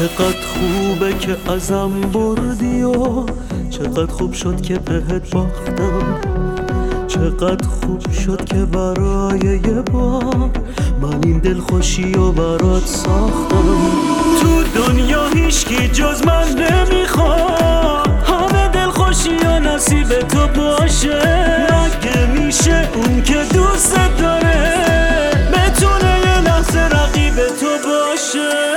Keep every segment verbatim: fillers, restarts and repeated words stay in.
چقدر خوبه که ازم بردی و چقدر خوب شد که بهت باختم. چقدر خوب شد که برای یه بار من این دلخوشی و برات ساختم. تو دنیا هیچکی جز من نمیخواد همه دلخوشی و نصیب تو باشه. مگه میشه اون که دوست داره بتونه یه لحظه رقیب تو باشه؟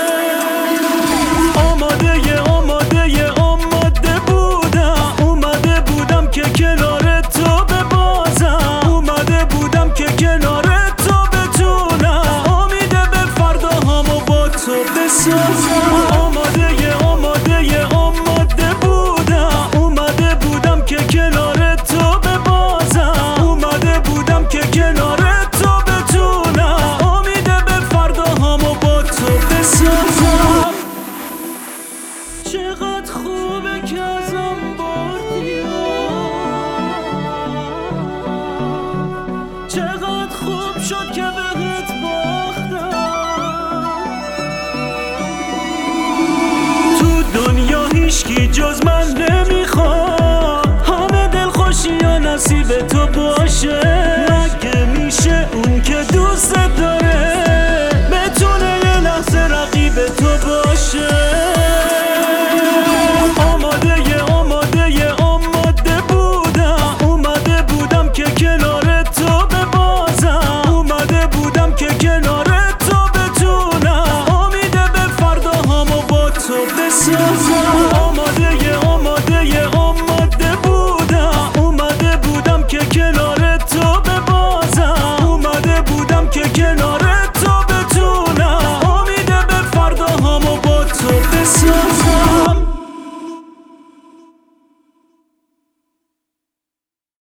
آماده آماده آماده بودم اومده بودم که کنار تو ببازم. اومده بودم که کنار تو بتونم امیده به فرداهامو با تو بسازم. چقدر خوبه که ازم بردی، چقدر خوب شد که بهت باختم. هیچکی جز من نمیخواد همه دلخوشی و نصیب تو باشه.